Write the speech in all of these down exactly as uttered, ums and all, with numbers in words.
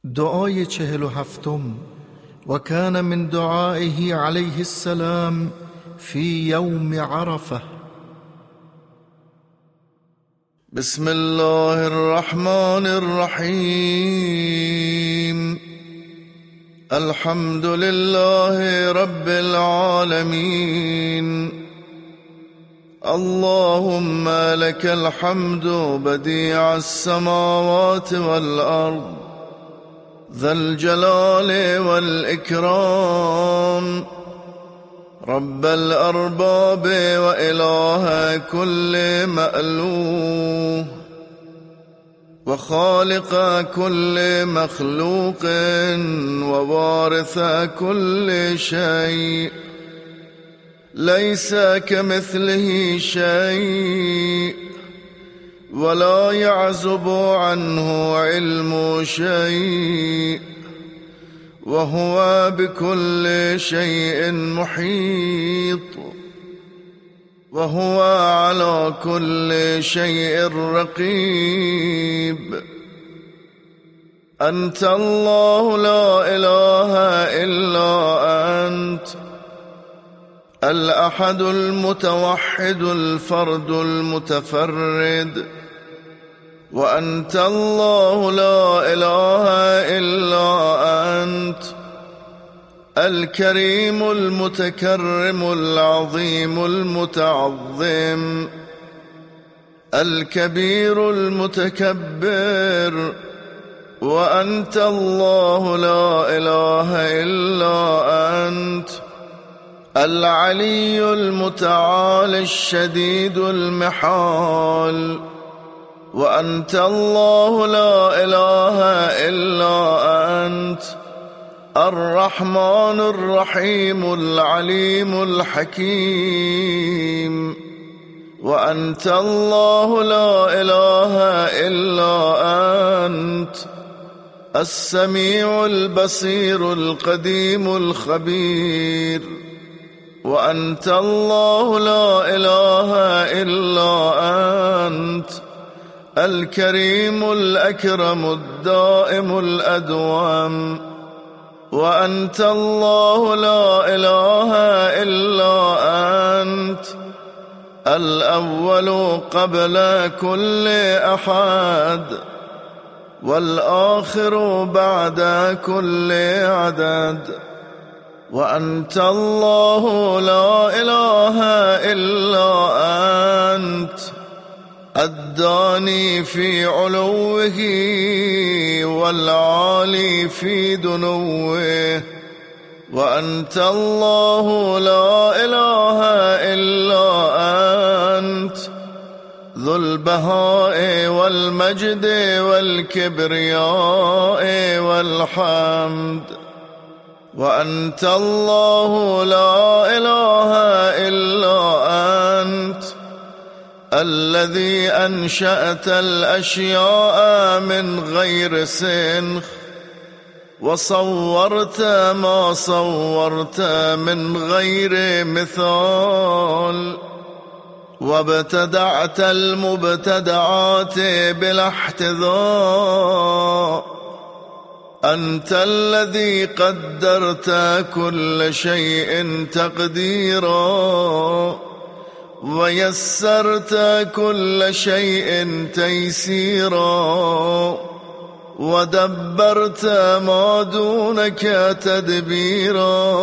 دعای چهل و هفتم. وكان من دعائه عليه السلام في يوم عرفة. بسم الله الرحمن الرحيم. الحمد لله رب العالمين. اللهم لك الحمد بديع السماوات والأرض ذا الجلال والإكرام، رب الأرباب وإله كل مألوه، وخالق كل مخلوق، ووارث كل شيء، ليس كمثله شيء، ولا يعزب عنه علم شيء، وهو بكل شيء محيط، وهو على كل شيء رقيب. أنت الله لا إله إلا أنت، الأحد المتوحد الفرد المتفرد. وأنت الله لا إله إلا أنت، الكريم المتكرم العظيم المتعظم، الكبير المتكبر. وأنت الله لا إله إلا أنت، العلي المتعالي الشديد المحال. وأنت الله لا إله إلا أنت، الرحمن الرحيم العليم الحكيم. وأنت الله لا إله إلا أنت، السميع البصير القديم الخبير. وأنت الله لا إله إلا أنت، الكريم الأكرم الدائم الأدوم. وأنت الله لا إله إلا أنت، الأول قبل كل أحد، والآخر بعد كل عدد. وأنت الله لا إله إلا أنت، الداني في علوه والعالي في دنوه. وأنت الله لا إله إلا أنت، ذو البهاء والمجد والكبرياء والحمد. وأنت الله لا إله إلا أنت، الذي أنشأت الأشياء من غير سنخ، وصورت ما صورت من غير مثال، وابتدعت المبتدعات بلا احتذاء. أنت الذي قدرت كل شيء تقديرا، ويسرت كل شيء تيسيرا، ودبرت ما دونك تدبيرا.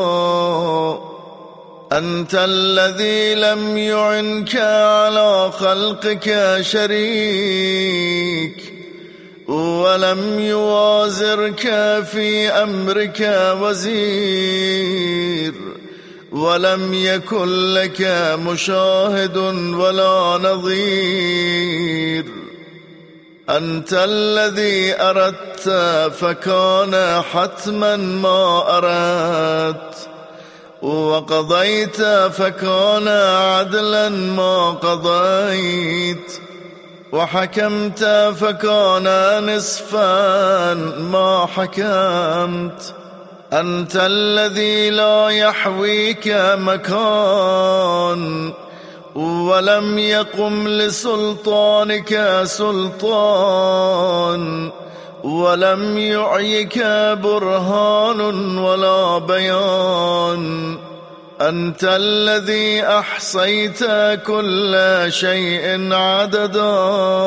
أنت الذي لم يعنك على خلقك شريك، ولم يوازرك في أمرك وزير، ولم يكن لك مشاهد ولا نظير. أنت الذي أردت فكان حتما ما أردت، وقضيت فكان عدلا ما قضيت، وحكمت فكان نصفا ما حكمت. أنت الذي لا يحويك مكان، ولم يقم لسلطانك سلطان، ولم يعيك برهان ولا بيان. أنت الذي أحصيت كل شيء عددا،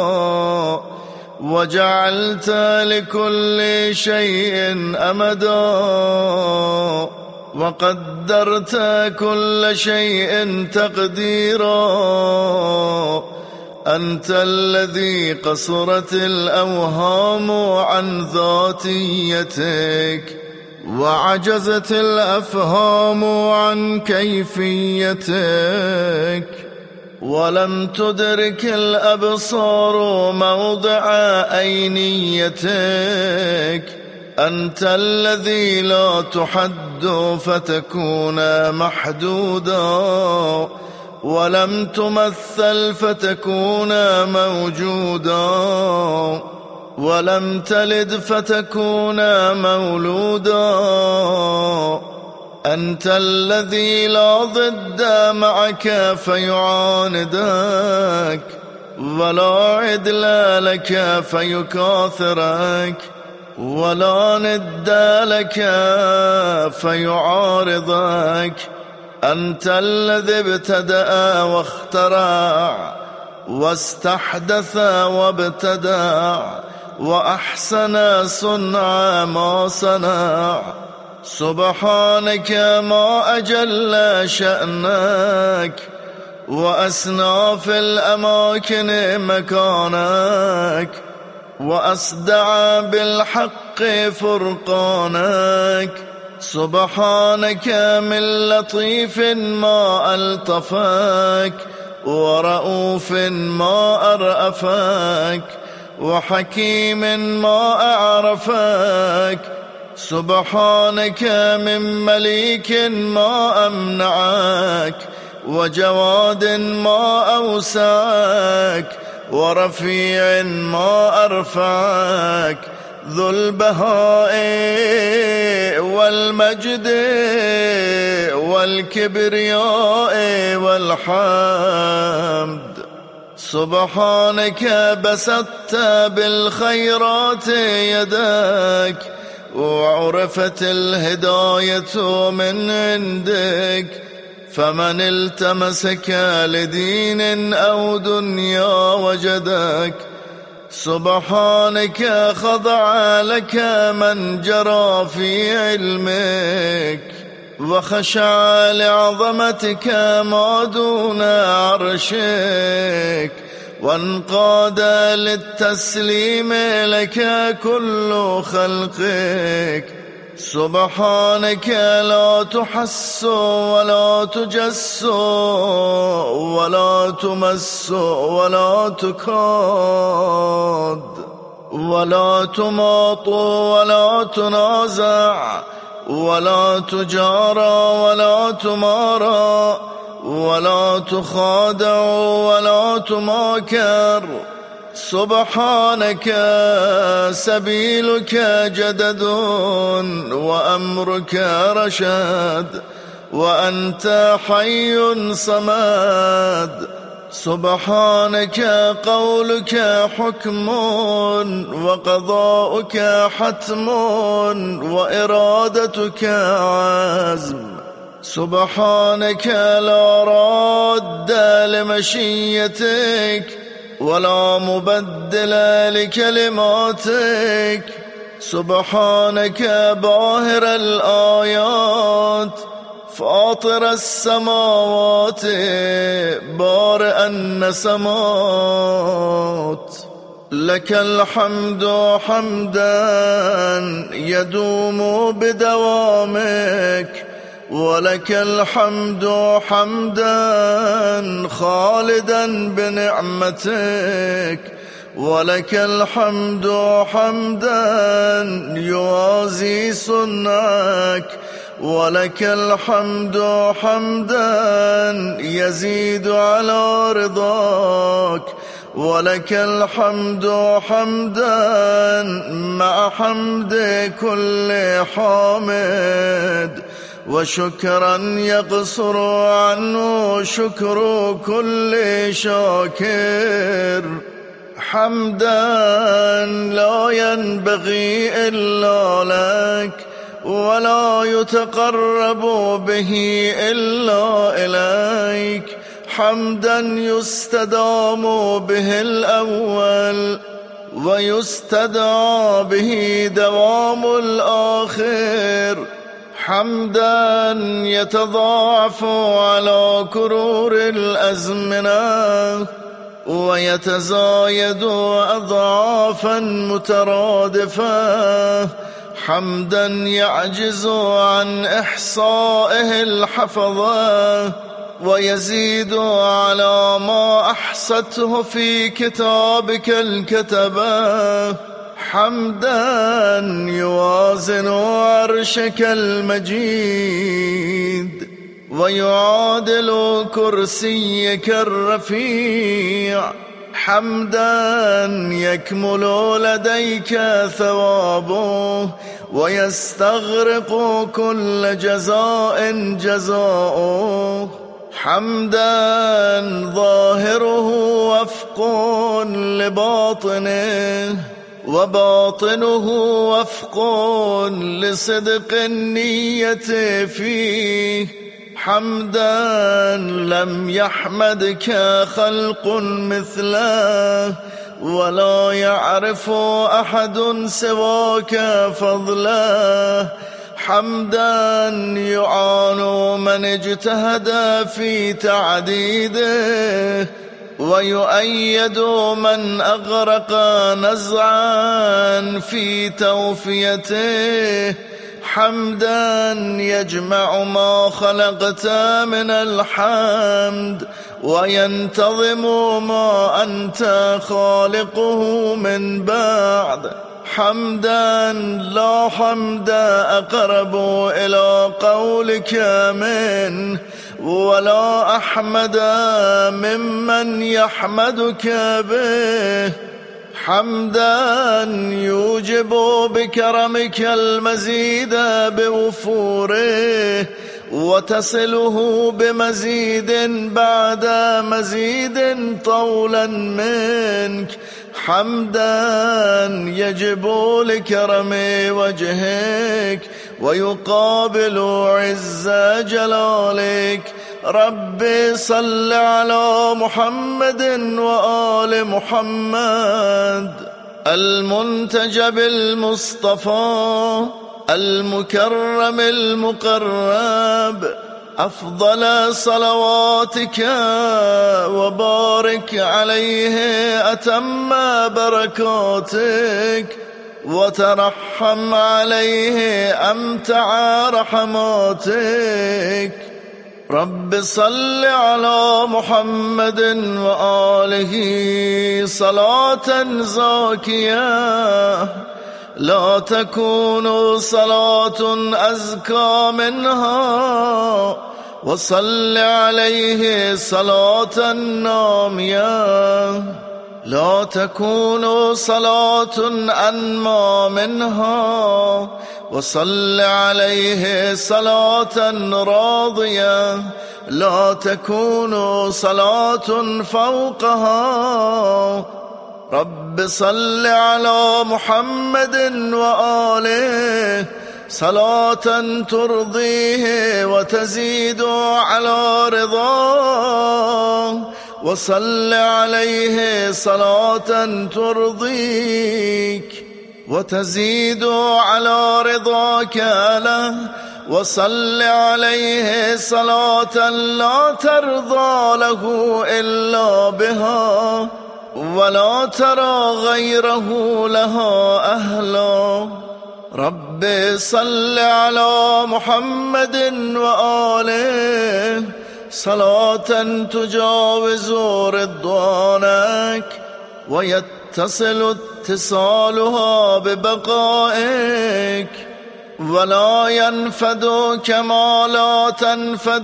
وجعلت لكل شيء أمدا، وقدرت كل شيء تقديرا. أنت الذي قصرت الأوهام عن ذاتيتك، وعجزت الأفهام عن كيفيتك، ولم تدرك الأبصار موضع أينيتك. أنت الذي لا تحد فتكون محدودا، ولم تمثل فتكون موجودا، ولم تلد فتكون مولودا. أنت الذي لا ضد معك فيعاندك، ولا عدل لك فيكاثرك، ولا ند لك فيعارضك. أنت الذي ابتدأ واخترع، واستحدث وابتدع، وأحسن صنع ما صنع. سبحانك ما أجل شأنك، وأسنى في الأماكن مكانك، وأصدع بالحق فرقانك. سبحانك من لطيف ما ألطفك، ورؤوف ما أرأفك، وحكيم ما أعرفك. سبحانك من مليك ما أمنعك، وجواد ما أوسعك، ورفيع ما أرفعك. ذو البهاء والمجد والكبرياء والحمد. سبحانك بسطت بالخيرات يدك، وعرفت الهداية من عندك. فمن التمسك لدين أو دنيا وجدك. سبحانك خضع لك من جرى في علمك، وخشع لعظمتك ما دون عرشك، وانقاد للتسليم لك كل خلقك. سبحانك لا تحس ولا تجس ولا تمس ولا تكاد، ولا تماط ولا تنازع، ولا تجارى ولا تمارى، ولا تخادع ولا تماكر. سبحانك سبيلك جدد، وأمرك رشاد، وأنت حي صمد. سبحانك قولك حكم، وقضاؤك حتم، وإرادتك عزم. سبحانك لا راد لمشيتك، ولا مبدل لكلماتك. سبحانك باهر الآيات، فاطر السماوات، بارئ النسمات. لك الحمد حمدا يدوم بدوامك، ولك الحمد حمدا خالدا بنعمتك، ولك الحمد حمدا يوازي صنعك، ولك الحمد حمدا يزيد على رضاك، ولك الحمد حمدا مع حمد كل حامد، وشكرا يقصر عنه شكر كل شاكر. حمدا لا ينبغي إلا لك ولا يتقرب به إلا إليك، حمدا يستدام به الأول ويستدعى به دوام الآخر، حمدا يتضاعف على كرور الأزمنة ويتزايد أضعافا مترادفة، حمدا يعجز عن إحصائه الحفظة ويزيد على ما أحصته في كتابك الكتبة، حمدا يوازن عرشك المجيد ويعادل كرسيك الرفيع، حمدا يكمل لديك ثوابه ويستغرق كل جزاء جزاؤه، حمدا ظاهره وفق لباطنه وباطنه وفق لصدق النية فيه، حمدا لم يحمدك خلق مثله ولا يعرف أحد سواك فضله، حمدا يعان من اجتهد في تعديده ويؤيد من أغرق نزعا في توفيته، حمدا يجمع ما خلقت من الحمد وينتظم ما أنت خالقه من بعد، حمدا لا حمد أقرب إلى قولك منه ولا أحمد ممن يحمدك به، حمدا يوجب بكرمك المزيد بوفوره وتصله بمزيد بعد مزيد طولا منك، حمدا يجب لكرم وجهك ويقابل عز جلالك. رب صل على محمد وآل محمد المنتجب المصطفى المكرم المقرب، أفضل صلواتك وبارك عليه أتم بركاتك وترحم عليه أمتع رحماتك. رب صل على محمد وآله صلاة زاكية لا تكون صلاة أزكى منها، وصل عليه صلاة نامية لا تكون صلاة أنمى منها، وصل عليه صلاة راضية لا تكون صلاة فوقها. رب صل على محمد وآله صلاة ترضيه وتزيد على رضاه، وصل عليه صلاة ترضيك وتزيد على رضاك له، وصل عليه صلاة لا ترضى له إلا بها ولا ترى غيره لها أهلا. رب صل على محمد وآله صلاة تجاوز رضوانك ويتصل اتصالها ببقائك ولا ينفد كما لا تنفد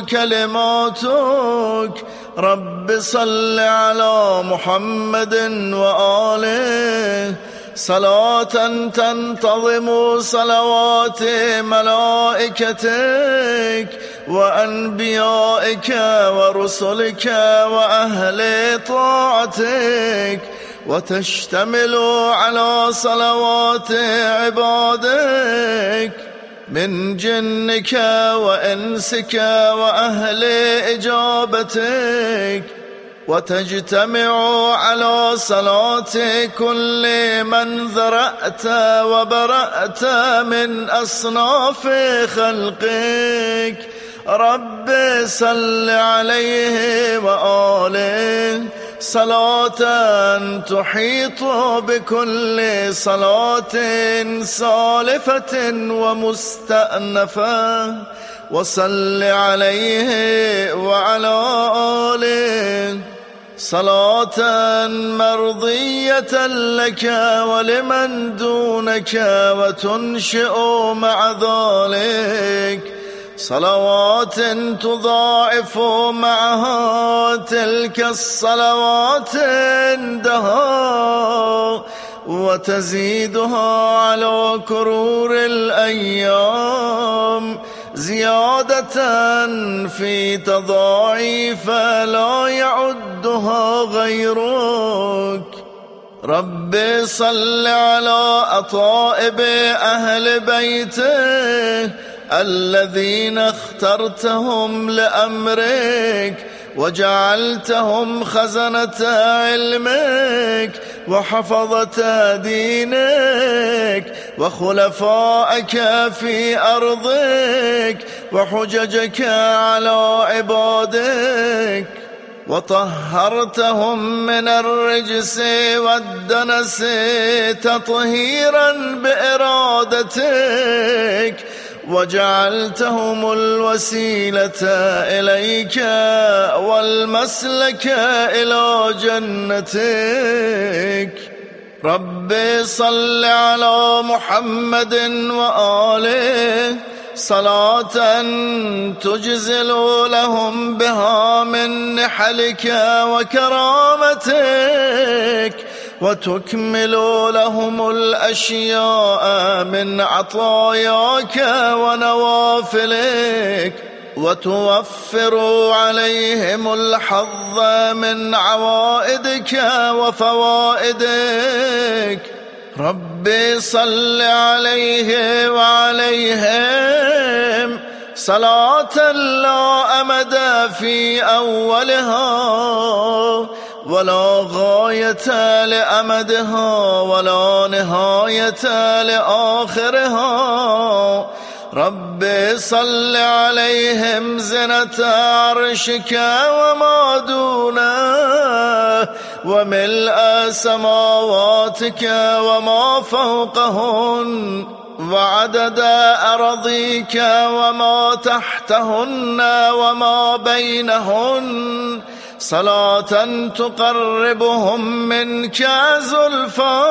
كلماتك. رب صل على محمد وآله صلاة تنتظم صلوات ملائكتك وأنبيائك ورسلك وأهل طاعتك، وتشتمل على صلوات عبادك من جنك وإنسك وأهل إجابتك، وتجتمع على صلاة كل من ذرأت وبرأت من أصناف خلقك. رب صل عليه وآله صلاة تحيط بكل صلاة سالفة ومستأنفة، وصل عليه وعلى آله صلاة مرضية لك ولمن دونك، وتنشئ مع ذلك صلوات تضاعف معها تلك الصلوات عندها، وتزيدها على كرور الأيام زيادة في تضاعيف لا يعدها غيرك. رب صل على أطائب أهل بيته الذين اخترتهم لأمرك، وجعلتهم خزنة علمك وحفظة دينك وخلفائك في أرضك وحججك على عبادك، وطهرتهم من الرجس والدنس تطهيرا بإرادتك، وجعلتهم الوسيلة إليك والمسلك إلى جنتك. رب صل على محمد وآله صلاة تجزل لهم بها من نحلك وكرامتك، وتكمل لهم الأشياء من عطاياك ونوافلك، وتوفر عليهم الحظ من عوائدك وفوائدك. رب صل عليه وعليهم صلاة لا أمد في أولها ولا غاية لأمدها ولا نهاية لآخرها. رب صل عليهم زنة عرشك وما دونه وملء سماواتك وما فوقهن وعدد أراضيك وما تحتهن وما بينهن، صلاة تقربهم منك زلفى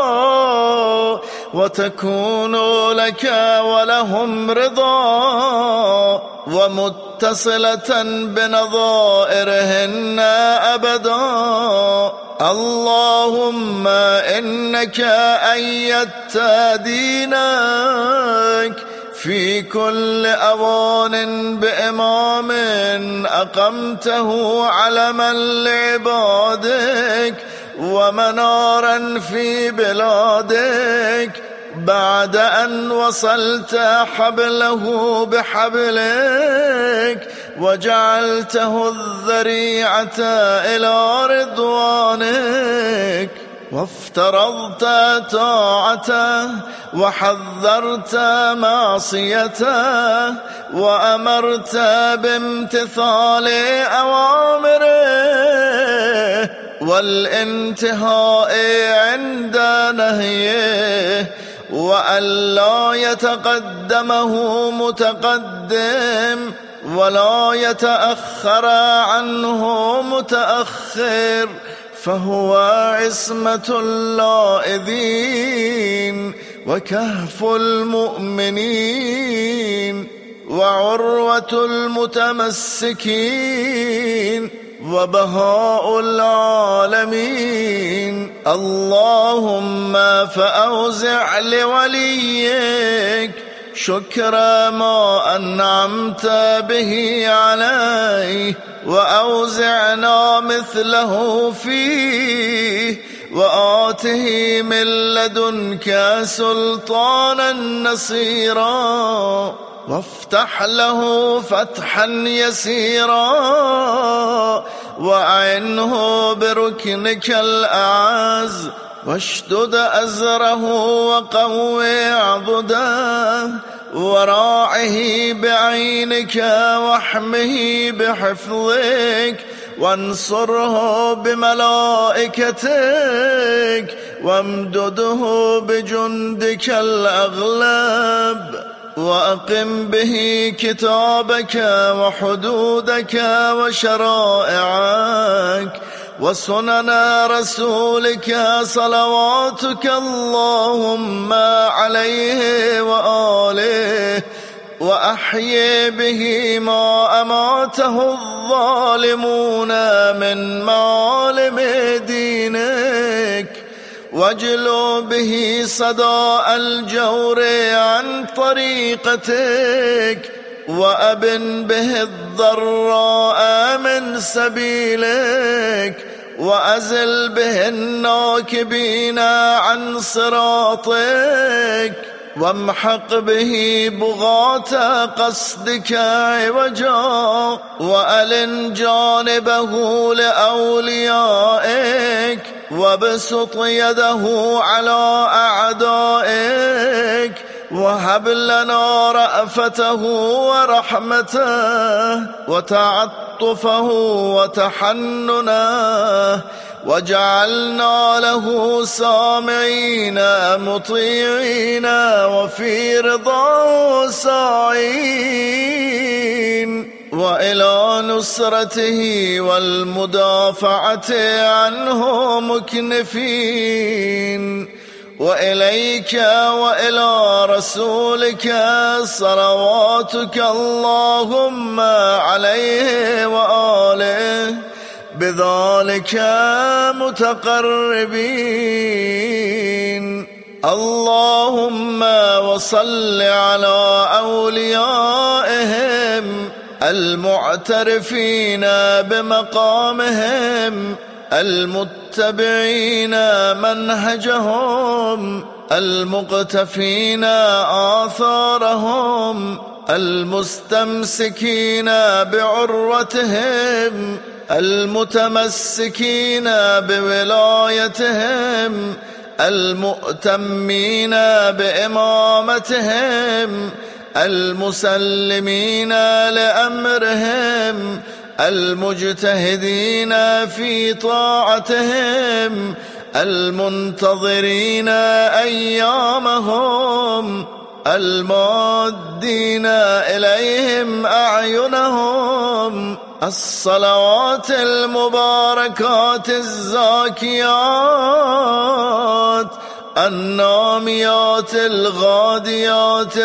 وتكون لك ولهم رضا، ومتصلة بنظائرهن أبدا. اللهم إنك أيدت دينك في كل أوان بإمام أقمته علما لعبادك ومنارا في بلادك، بعد أن وصلت حبله بحبلك وجعلته الذريعة إلى رضوانك، وافترضت طاعته وحذرت معصيته وأمرت بامتثال أوامره والانتهاء عند نهيه، وألا يتقدمه متقدم ولا يتأخر عنه متأخر، فهو عصمة اللائذين وكهف المؤمنين وعروة المتمسكين وبهاء العالمين. اللهم فأوزع لوليك شكر ما أنعمت به عليه، وأوزعنا مثله فيه، وآته من لدنك سلطانا نصيرا وافتح له فتحا يسيرا وأعنه بركنك الأعز واشدد أزره وقوي عضده وراعه بعينك واحمه بحفظك وانصره بملائكتك وامدده بجندك الأغلب وأقم به كتابك وحدودك وشرائعك وسنن رسولك صلواتك اللهم عليه وآله وأحيي به ما أماته الظالمون من معالم دينك واجلو به صداء الجور عن طريقتك وأبن به الضراء من سبيلك وأزل به الناكبين عن صراطك وامحق به بغاة قصدك عوجا وألن جانبه لأوليائك وابسط يده على أعدائك وهب لنا رأفته ورحمته وتعطفه وتحننه وجعلنا له سامعين مطيعين وفي رضاه ساعين وإلى نصرته والمدافعة عنه مكنفين وإليك وإلى رسولك صلواتك اللهم عليه وآله بذلك متقربين. اللهم وصل على أوليائهم المعترفين بمقامهم المتبعين منهجهم المقتفين آثارهم المستمسكين بعروتهم المتمسكين بولايتهم المؤتمين بإمامتهم المسلمين لأمرهم المجتهدين في طاعتهم المنتظرين أيامهم المادين إليهم أعينهم الصلوات المباركات الزاكيات الناميات الغاديات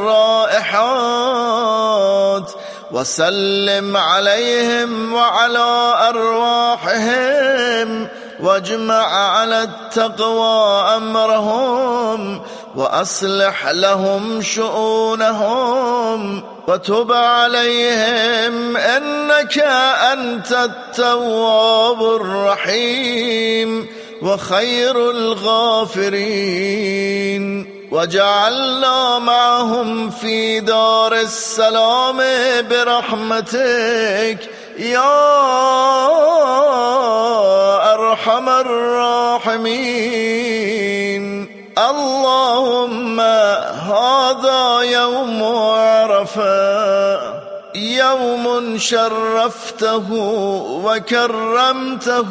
الرائحات وسلم عليهم وعلى أرواحهم واجمع على التقوى أمرهم وأصلح لهم شؤونهم وتب عليهم إنك أنت التواب الرحيم وخير الغافرين وجعلنا معهم في دار السلام برحمتك يا أرحم الراحمين. اللهم هذا يوم عرفة يوم شرفته وكرمته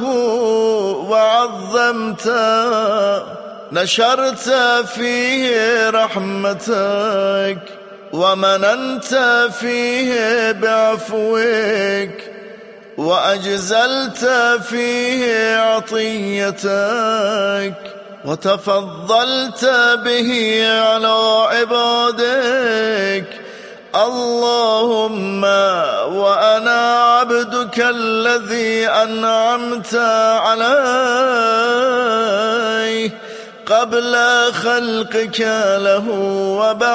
وعظمته نشرت فيه رحمتك ومننت فيه بعفوك وأجزلت فيه عطيتك وتفضلت به على عبادك. اللهم وأنا عبدك الذي أنعمت عليه قبل خلقك له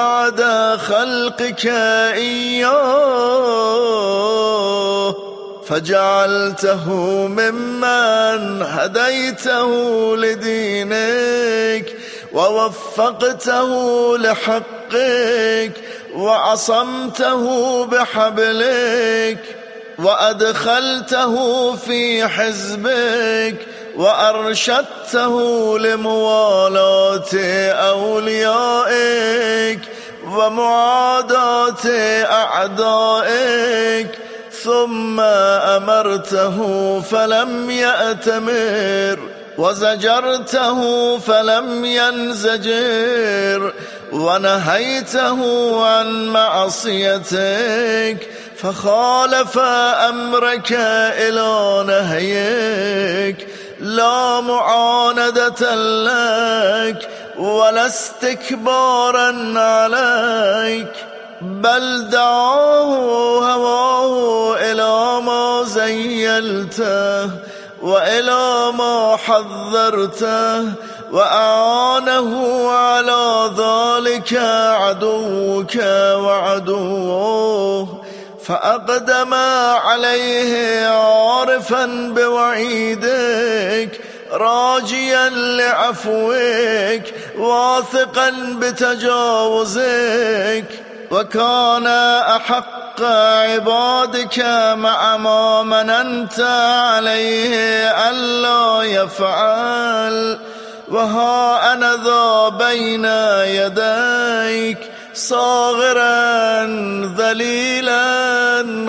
وبعد خلقك إياه فجعلته ممن هديته لدينك ووفقته لحقك وعصمته بحبلك وأدخلته في حزبك وأرشدته لموالاة أوليائك ومعاداة أعدائك، ثم أمرته فلم يأتمر وزجرته فلم ينزجر ونهيته عن معصيتك فخالف أمرك إلى نهيك، لا معاندة لك ولا استكبارا عليك، بل دعاه هواه إلى ما زيلته وإلى ما حذرته، وأعانه على ذلك عدوك وعدوه، فأقدم عليه عارفا بوعيدك راجيا لعفوك واثقا بتجاوزك، وكان أحق عبادك مع ما مننت عليه ألا يفعل، وها أنا ذا بين يديك صاغرا ذليلا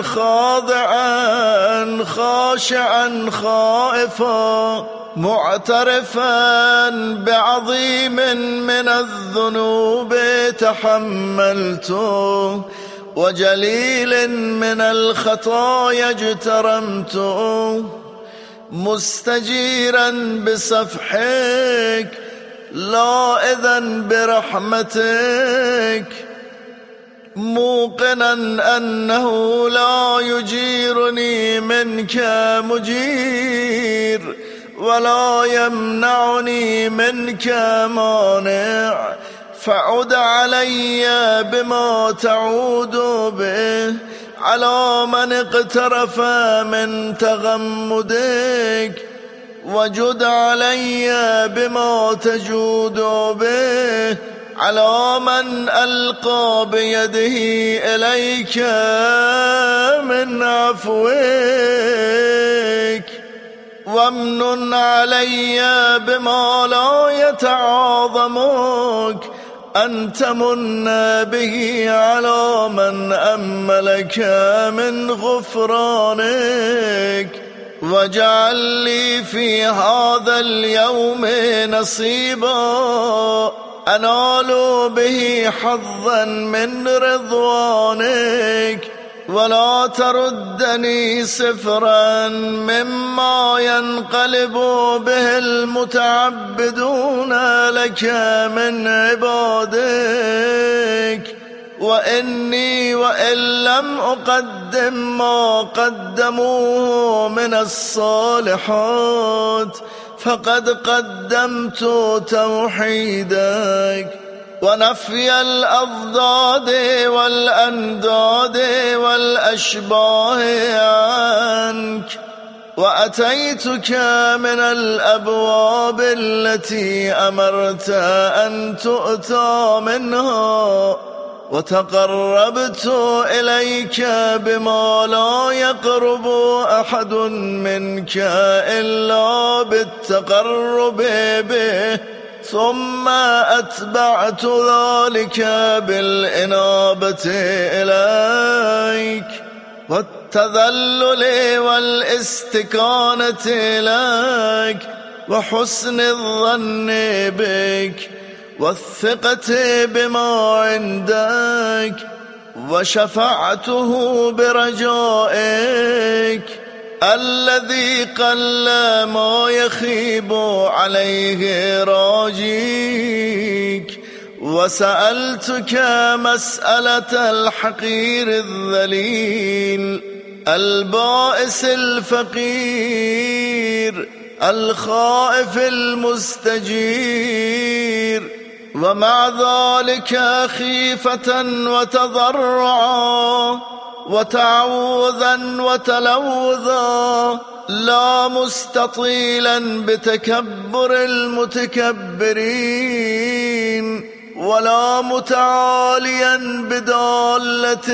خاضعا خاشعا خائفا معترفا بعظيم من الذنوب تحملته وجليل من الخطايا اجترمته، مستجيرا بصفحك لائذا برحمتك، موقنا أنه لا يجيرني منك مجير ولا يمنعني منك مانع، فعد علي بما تعود به على من اقترف من تغمدك، وجد علي بما تجود به على من ألقى بيده إليك من عفوك، وامنن علي بما لا يتعاظمك أن تمن به على من أملك من غفرانك، واجعل لي في هذا اليوم نصيبا أنال به حظا من رضوانك، ولا تردني صفرا مما ينقلب به المتعبدون لك من عبادك، وإني وإن لم أقدم ما قدموه من الصالحات فقد قدمت توحيدك ونفي الأضداد والأنداد والأشباه عنك، وأتيتك من الأبواب التي أمرت أن تؤتى منها، وتقربت إليك بما لا يقرب أحد منك إلا بالتقرب به، ثم أتبعت ذلك بالإنابة إليك والتذلل والاستكانة إليك وحسن الظن بك والثقة بما عندك، وشفعته برجائك الذي قل ما يخيب عليه راجيك، وسألتك مسألة الحقير الذليل البائس الفقير الخائف المستجير، ومع ذلك خيفة وتضرعا وتعوذا وتلوذا، لا مستطيلا بتكبر المتكبرين، ولا متعاليا بدالة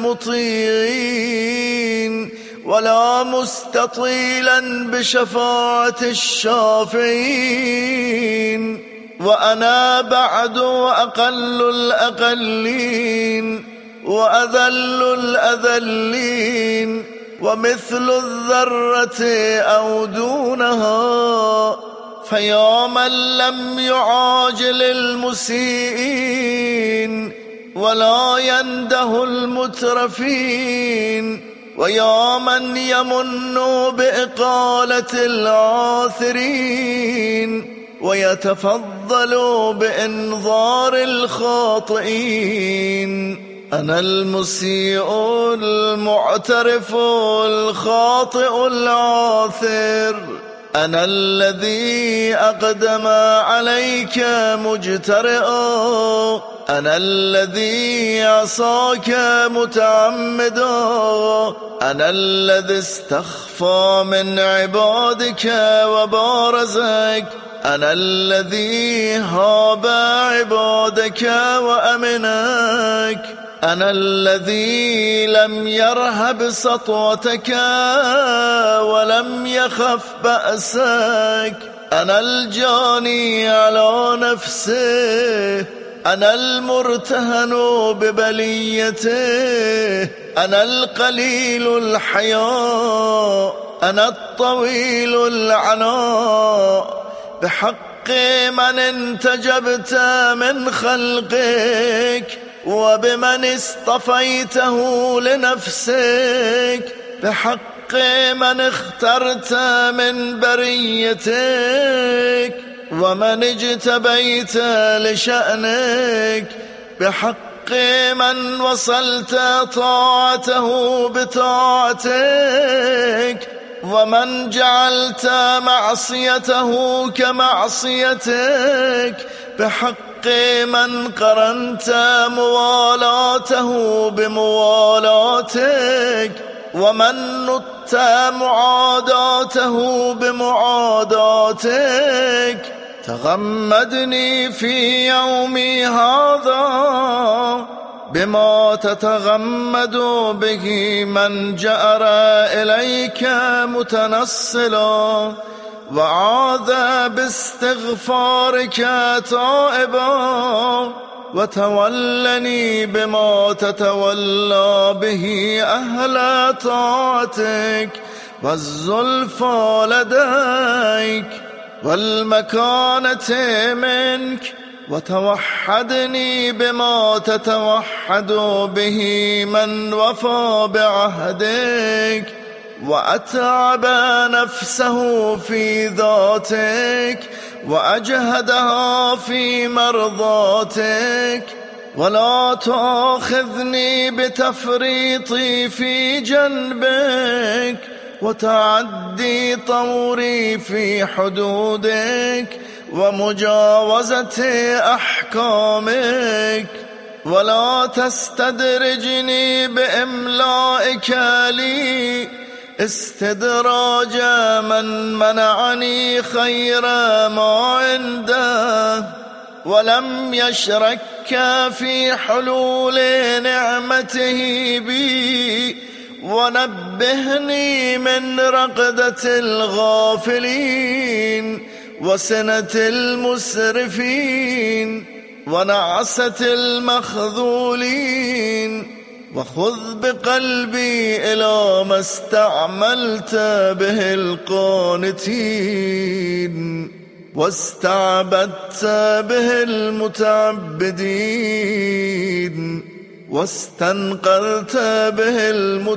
المطيعين، ولا مستطيلا بشفاعة الشافعين. وأنا بعد أقل الأقلين، وأذل الأذلين، ومثل الذرة أو دونها. فيا من لم يعاجل المسيئين، ولا ينده المترفين، ويا من يمن بإقالة العاثرين، ويتفضل بإنظار الخاطئين. أنا المسيء المعترف الخاطئ العاثر، أنا الذي أقدم عليك مجترئا، أنا الذي عصاك متعمدا، أنا الذي استخفى من عبادك وبارزك، أنا الذي هاب عبادك وأمنك، أنا الذي لم يرهب سطوتك ولم يخف بأسك، أنا الجاني على نفسه، أنا المرتهن ببليته، أنا القليل الحياء، أنا الطويل العناء، بحق من انتجبت من خلقك، وبمن اصطفيته لنفسك، بحق من اخترت من بريتك، ومن اجتبيت لشأنك، بحق من وصلت طاعته بطاعتك، ومن جعلت معصيته كمعصيتك، بحق من قرنت موالاته بموالاتك، ومن نطت معاداته بمعاداتك. تغمدني في يومي هذا بما تتغمد به من جأر إليك متنصلا، وعاذ باستغفارك تائبا، وتولني بما تتولى به أهل طاعتك والزلفى لديك والمكانة منك، وتوحدني بما تتوحد به من وفى بعهدك، وأتعب نفسه في ذاتك، وأجهدها في مرضاتك، ولا تأخذني بتفريطي في جنبك، وتعدي طوري في حدودك، ومجاوزة أحكامك، ولا تستدرجني بإملائك لي استدراج من منعني خير ما عنده، ولم يشرك في حلول نعمته بي، ونبهني من رقدة الغافلين، وسنة المسرفين، ونعسة المخذولين. وخذ بقلبي إلى ما استعملت به القانتين، واستعبدت به المتعبدين، واستنقذت به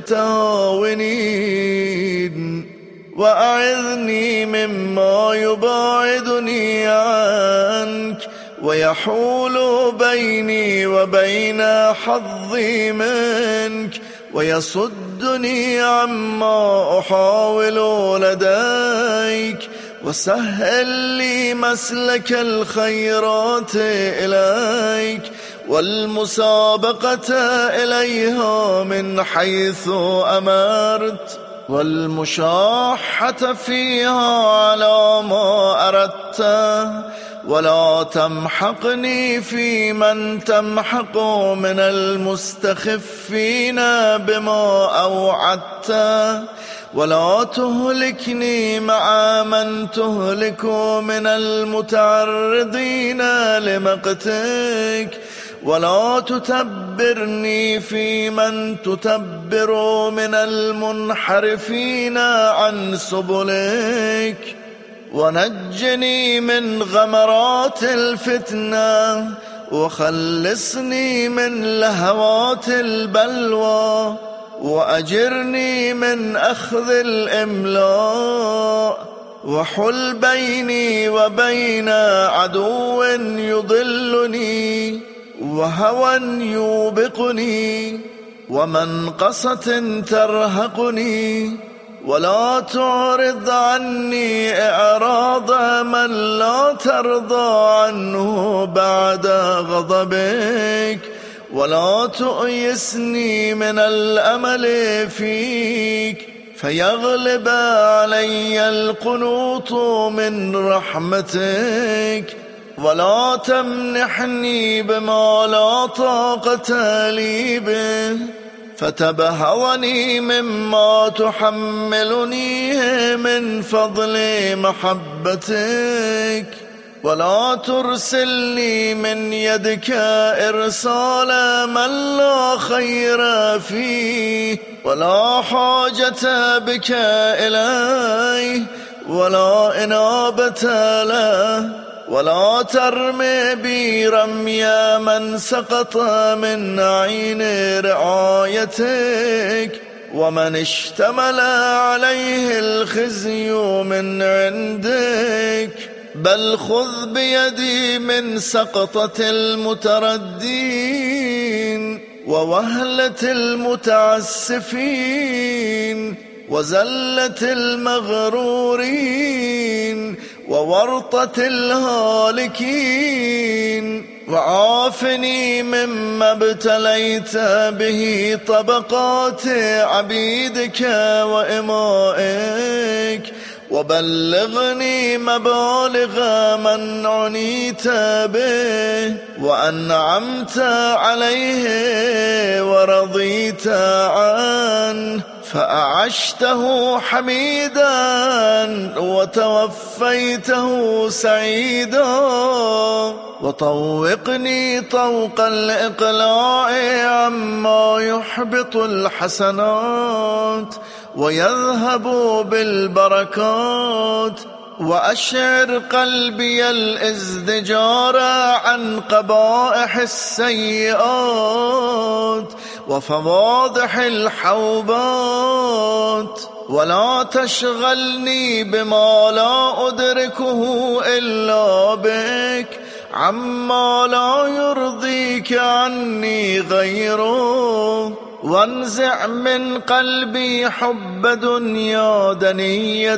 المتهاونين. وأعذني مما يباعدني عنك ويحول بيني وبين حظي منك، ويصدني عما أحاول لديك، وسهل لي مسلك الخيرات إليك، والمسابقة إليها من حيث أمرت، والمشاحة فيها على ما أردت، ولا تمحقني في من تمحق من المستخفين بما أوعدت، ولا تهلكني مع من تهلك من المتعرضين لمقتك، ولا تتبرني في من تتبر من المنحرفين عن سبلك، ونجني من غمرات الفتنة، وخلصني من لهوات البلوى، وأجرني من أخذ الإملاء، وحل بيني وبين عدو يضلني، وهوى يوبقني، ومنقصة ترهقني، ولا تعرض عني إعراض من لا ترضى عنه بعد غضبك، ولا تؤيسني من الأمل فيك فيغلب علي القنوط من رحمتك، ولا تمنحني بما لا طاقة لي به فتبهضني مما تحملنيه من فضل محبتك، ولا ترسلني من يدك إرسال من لا خير فيه، ولا حاجة بك إليه، ولا إنابة له، ولا ترمي بي رمي من سقط من عين رعايتك، ومن اشتمل عليه الخزي من عندك، بل خذ بيدي من سقطة المتردين، ووهلة المتعسفين، وزلة المغرورين، وورطة الهالكين، وعافني مما ابتليت به طبقات عبيدك وإمائك، وبلغني مبالغ من عنيت به وأنعمت عليه ورضيت عنه، فأعشته حميدا وتوفيته سعيدا، وطوقني طوق الإقلاع عما يحبط الحسنات ويذهب بالبركات، وأشعر قلبي الازدجار عن قبائح السيئات وفواضح الحوبات، ولا تشغلني بما لا أدركه إلا بك، عما لا يرضيك عني غيره، وانزع من قلبي حب دنيا دنية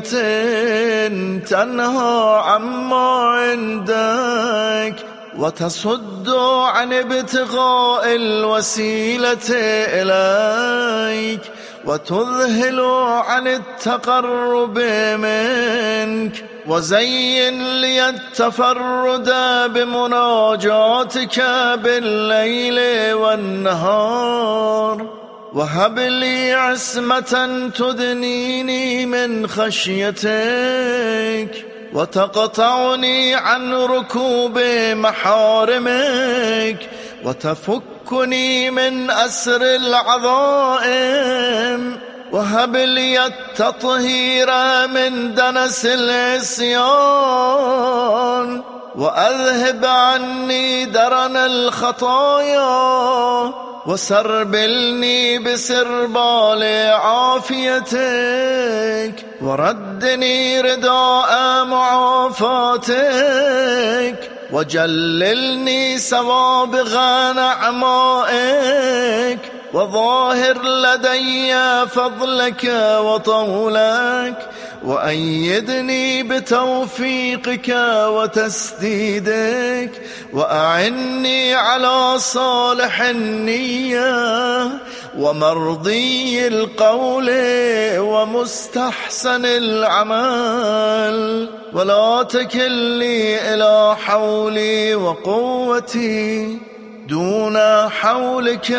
تنهى عما عندك، وتصد عن ابتغاء الوسيلة إليك، وتذهل عن التقرب منك، وزين لي التفرد بمناجاتك بالليل والنهار، وهب لي عصمة تدنيني من خشيتك، وتقطعني عن ركوب محارمك، وتفكني من أسر العظائم، وهب لي التطهير من دنس العصيان، وأذهب عني درن الخطايا، وسربلني بسربال عافيتك، وردني رداء معافاتك، وجللني سوابغ نعمائك، وظاهر لدي فضلك وطولك، وأيدني بتوفيقك وتسديدك، وأعني على صالح النية ومرضي القول ومستحسن العمل، ولا تكلني إلى حولي وقوتي دون حولك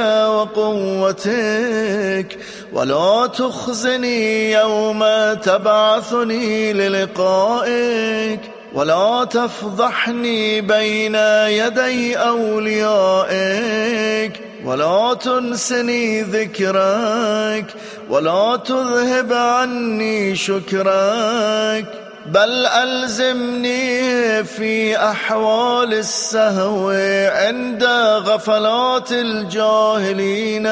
وقوتك، ولا تخزني يوم تبعثني للقائك، ولا تفضحني بين يدي أوليائك، ولا تنسني ذكرك، ولا تذهب عني شكرك، بل ألزمني في أحوال السهو عند غفلات الجاهلين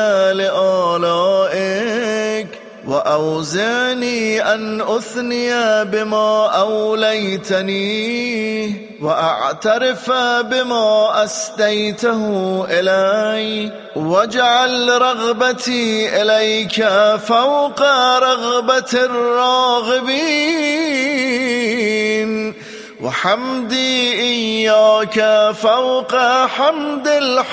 لآلائك، وأوزعني أن أثني بما أوليتني، وأعترف بما أسديته إلي، واجعل رغبتي إليك فوق رغبة الراغبين، وحمدي إياك فوق حمد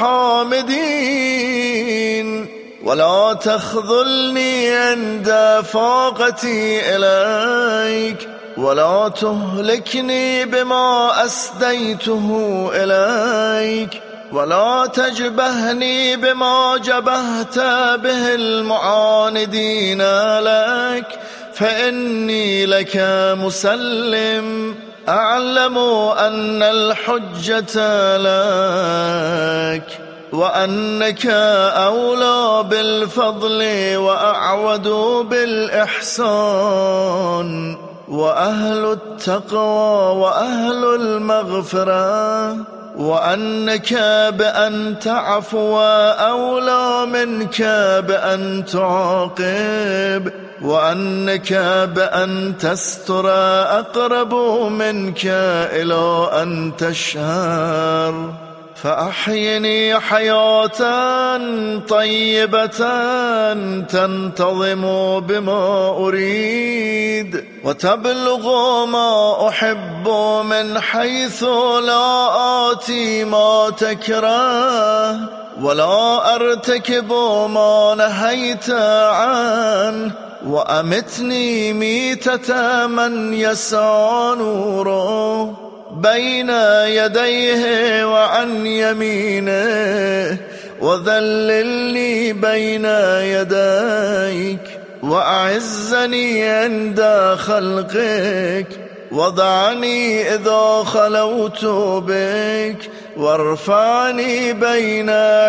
الحامدين، ولا تخذلني عند فاقتي إليك، ولا تهلكني بما أسديته إليك، ولا تجبهني بما جبهت به المعاندين لك، فإني لك مسلم، أعلم أن الحجة لك، وأنك أولى بالفضل وأعود بالإحسان، وأهل التقوى وأهل المغفرة، وأنك بأن تعفو أولى منك بأن تعاقب، وأنك بأن تستر أقرب منك إلى أن تشهر، فأحيني حياة طيبة تنتظم بما أريد، وتبلغ ما أحب من حيث لا آتي ما تكره، ولا أرتكب ما نهيت عنه، وأمتني ميتة من يسعى نوره بين يديه وعن يمينه، وذللني بين يديك، وأعزني عند خلقك، وضعني إذا خلوت بك، وارفعني بين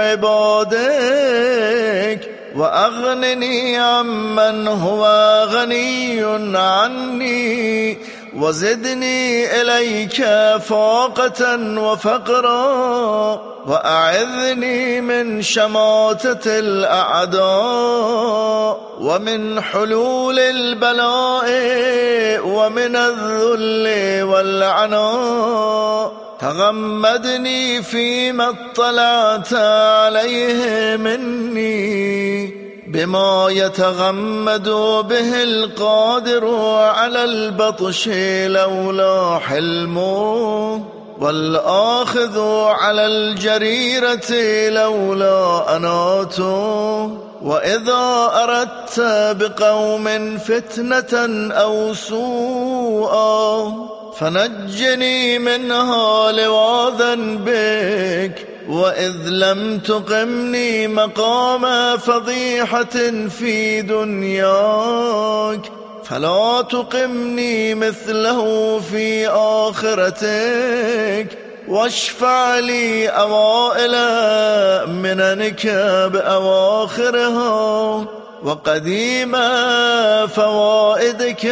عبادك، وأغنني عمن هو غني عني، وزدني إليك فاقة وفقرا، وأعذني من شماتة الأعداء، ومن حلول البلاء، ومن الذل والعناء، تغمدني فيما اطلعت عليه مني، بما يتغمد به القادر على البطش لولا حلمه، والآخذ على الجريرة لولا أناته، وإذا أردت بقوم فتنة أو سوءا فنجني منها لواذا بك، وإذ لم تقمني مقام فضيحة في دنياك فلا تقمني مثله في آخرتك، واشفع لي أوائل مننك بأواخرها، وقديم فوائدك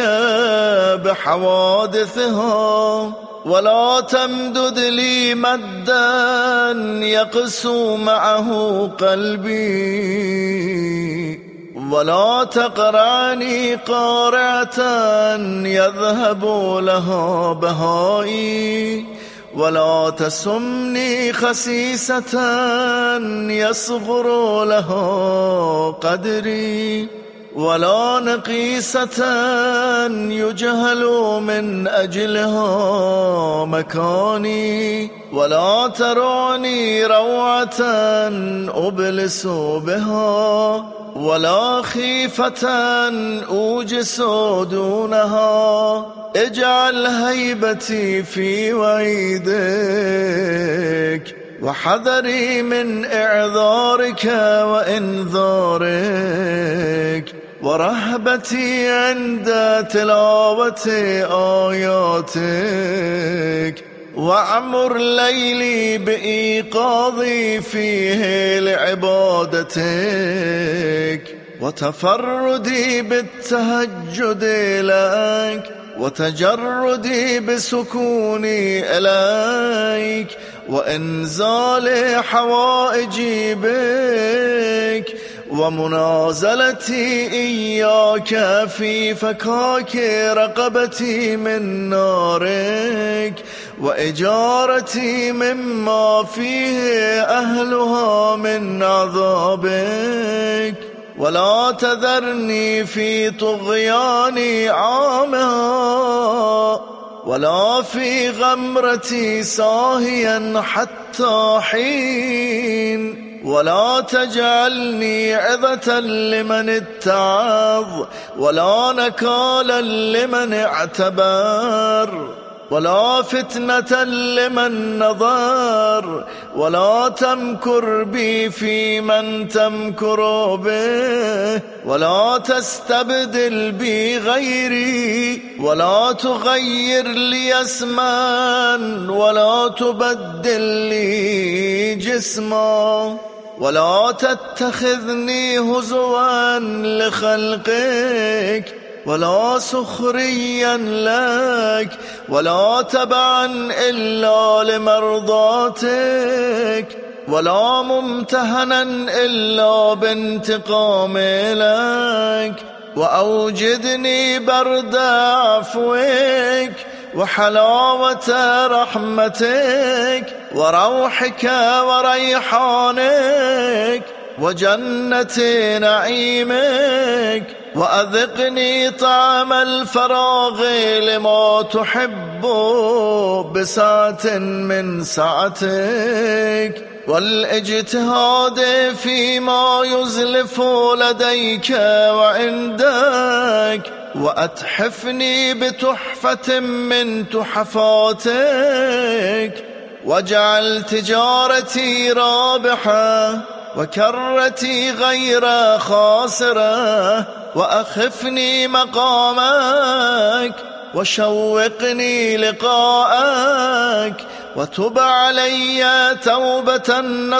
بحوادثها، ولا تمدد لي مدا يقسو معه قلبي، ولا تقرعني قارعة يذهب لها بهائي، ولا تسمني خسيسة يصغر لها قدري، ولا نقيسة يجهل من أجلها مكاني، ولا ترعني روعة أبلس بها، ولا خيفة أوجس دونها. اجعل هيبتي في وعيدك، وحذري من إعذارك وإنذارك، ورهبتي عند تلاوة آياتك، واعمر ليلي بإيقاظي فيه لعبادتك، وتفردي بالتهجد لك، وتجردي بسكوني إليك، وإنزال حوائجي بك، ومنازلتي إياك في فكاك رقبتي من نارك، وإجارتي مما فيه أهلها من عذابك. ولا تذرني في طغيان عامها، ولا في غمرتي ساهيا حتى حين، ولا تجعلني عظة لمن اتعظ، ولا نكالا لمن اعتبر، ولا فتنة لمن نظر، ولا تمكر بي في من تمكر به، ولا تستبدل بي غيري، ولا تغير لي اسما، ولا تبدل لي جسما، ولا تتخذني هزوا لخلقك، ولا سخريا لك، ولا تبعا إلا لمرضاتك، ولا ممتهنا إلا بانتقام لك. وأوجدني برد عفوك، وحلاوة رحمتك، وروحك وريحانك، وجنة نعيمك، وأذقني طعم الفراغ لما تحب بسعة من سعتك، والاجتهاد فيما يزلف لديك وعندك، وأتحفني بتحفة من تحفاتك، واجعل تجارتي رابحة، وكرتي غير خاسرة، وأخفني مقامك، وشوقني لقاءك، وتب علي توبة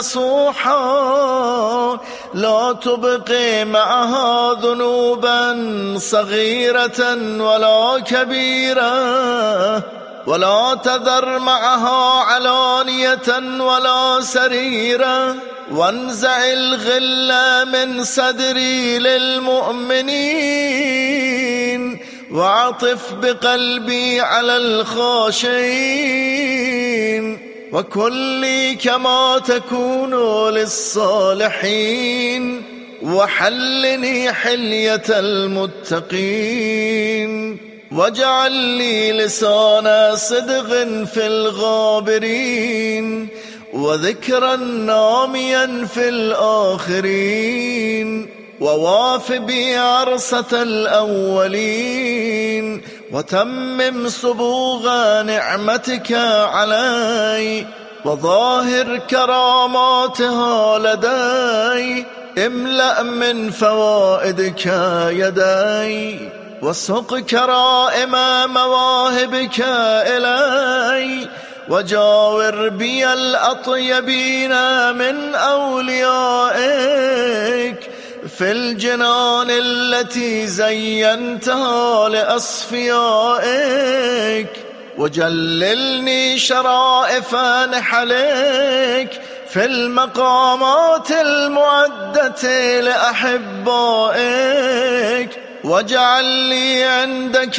نصوحا، لا تبقي معها ذنوبا صغيرة ولا كبيرة، ولا تذر معها علانية ولا سريرة، وانزع الغل من صدري للمؤمنين، وعطف بقلبي على الخاشعين، وكلي كما تكون للصالحين، وحلني حلية المتقين، واجعل لي لسان صدق في الغابرين، وذكرا ناميا في الآخرين، وواف بي عرصة الأولين، وتمم صبوغ نعمتك علي، وظاهر كراماتها لدي، املأ من فوائدك يدي، وسق كرائم مواهبك إلي، وجاور بي الأطيبين من أوليائك في الجنان التي زينتها لأصفيائك، وجللني شرائف نحلك في المقامات المعدة لأحبائك، واجعل لي عندك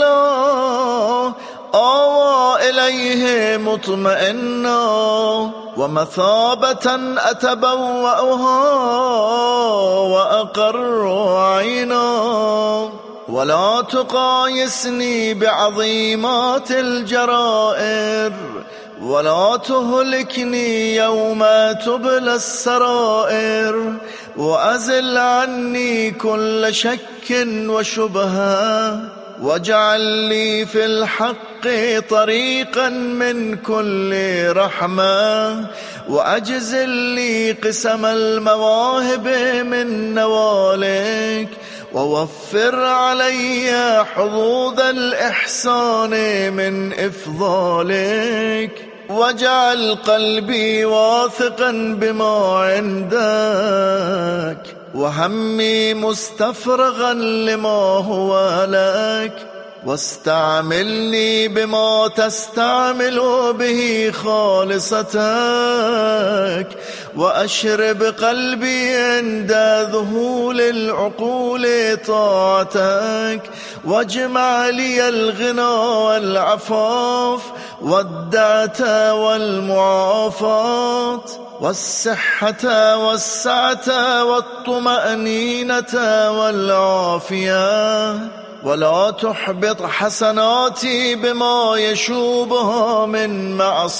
مقيلا آوى إليه مطمئنا، ومثابة أتبوأها وأقر عينا. ولا تقايسني بعظيمات الجرائر، ولا تهلكني يوم تبلى السرائر. وأزل عني كل شك وشبهة، واجعل لي في الحق طريقا من كل رحمة. وأجزل لي قسم المواهب من نوالك، ووفر علي حظوظ الإحسان من إفضالك. واجعل قلبي واثقا بما عندك، وهمي مستفرغا لما هو لك. واستعملني بما تستعمل به خالصتك، وأشرب قلبي عند ذهول العقول طاعتك. واجمع لي الغنى والعفاف، والدعة والمعافاة، والصحة والسعة والطمأنينة والعافية. ولا تحبط حسناتي بما يشوبها من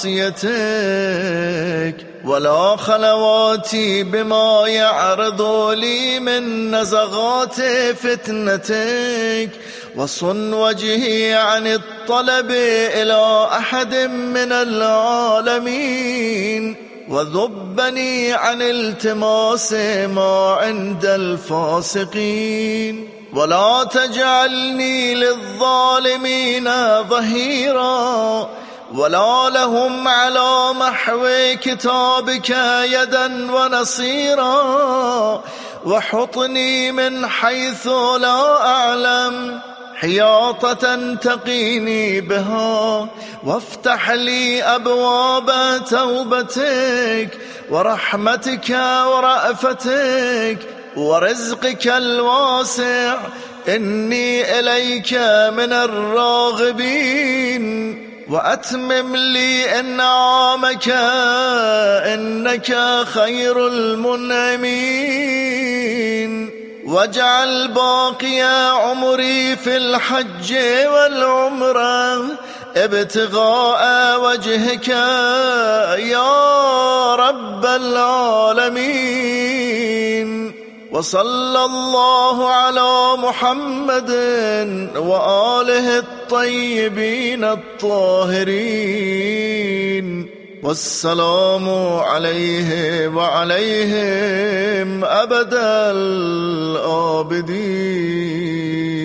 معصيتك، ولا خلواتي بما يعرض لي من نزغات فتنتك. وصن وجهي عن الطلب إلى أحد من العالمين، وذبني عن التماس ما عند الفاسقين. ولا تجعلني للظالمين ظهيرا، ولا لهم على محو كتابك يدا ونصيرا. وحطني من حيث لا أعلم حياطة تقيني بها، وافتح لي أبواب توبتك ورحمتك ورأفتك ورزقك الواسع. إني إليك من الراغبين، وأتمم لي إنعامك إنك خير المنعمين. واجعل باقي عمري في الحج والعمرة ابتغاء وجهك يا رب العالمين. وصلى الله على محمد وآله الطيبين الطاهرين، والسلام عليه وعليهم أبد الآبدين.